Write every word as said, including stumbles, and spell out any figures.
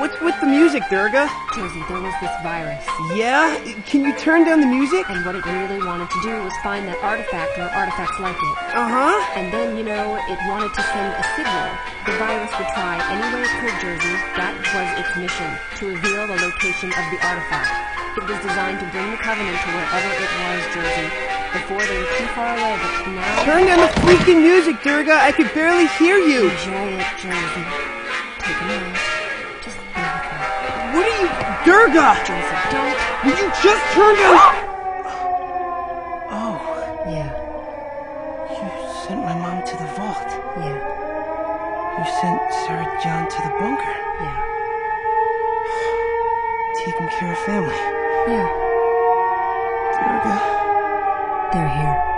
What's with the music, Durga? Josie, there was this virus. Yeah? Can you turn down the music? And what it really wanted to do was find that artifact or artifacts like it. Uh-huh. And then, you know, it wanted to send a signal. The virus would try any way it could, Jersey. That was its mission, to reveal the location of the artifact. It was designed to bring the Covenant to wherever it was, Jersey. Before they were too far away, but now... Turn down the freaking music, Durga. I could barely hear you. Enjoy it, Jersey. Take a minute. Just be with me. What are you... Durga! Jersey, don't... Would you just turn down... Oh. Yeah. You sent my mom to the vault. Yeah. You sent Sarah John to the bunker. Yeah. Taking care of family. Yeah. Durga. They're here.